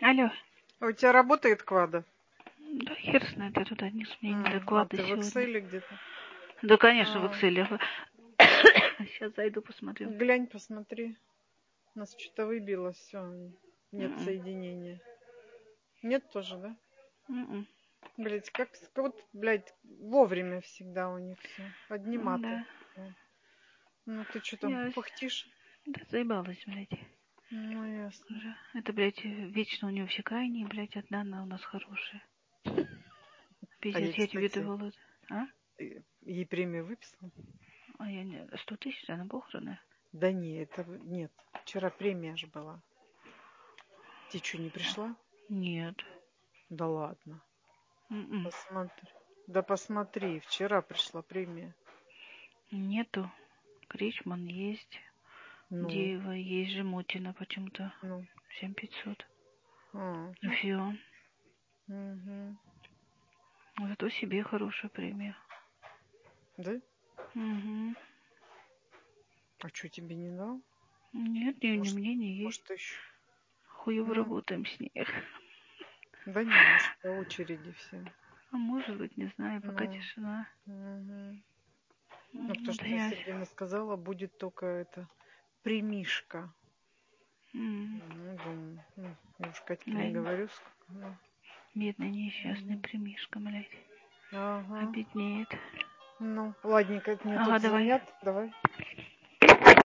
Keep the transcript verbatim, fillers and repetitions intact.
Алло. А у тебя работает квада? Да хер знает, я туда не смею, не А, до а квада ты в сегодня. Excel где-то? Да, конечно, в А, Excel. Сейчас зайду, посмотрю. глянь, посмотри. Нас что-то выбило, все. Нет М-м. соединения. Нет тоже, да? М-м. Блять, как, вот, блядь, вовремя всегда у них все. Одни маты. Да. Ну ты что там, Я... пыхтишь? Да заебалась, блядь. Ну ясно. Уже. Это, блядь, вечно у нее все крайние, блядь, одна она у нас хорошая. А Пиздец, я, я тебе кстати, давала. А? э, ей премию выписал? А я не... Сто тысяч, она похоронная? Да не, это нет. Вчера премия же была. Ты что, не пришла? Нет. Да ладно. М-м. Посмотри. Да посмотри, вчера пришла премия. Нету. Кричман есть. Ну, Деева есть. Жемотина почему-то. ну. семь пятьсот. А, И все. угу. Зато себе хорошая премия. Да? Угу. А что, тебе не дал? Нет, ни, ни Может, мне, ни ей. может еще? Хуево Ну, работаем с ней. да не, может, по очереди все. А может быть, не знаю, пока Ну, тишина. угу. Ну, потому Вот что мне я... Сергеевна сказала, будет только это премишка. М, Ну, думаю, ну, я уж Катьке не блин, говорю, сколько. Ну, бедный несчастный мгм. примишка, блядь. Ага. Обеднеет. Ну, ладненько, мне Ага, тут давай. звонят. Давай.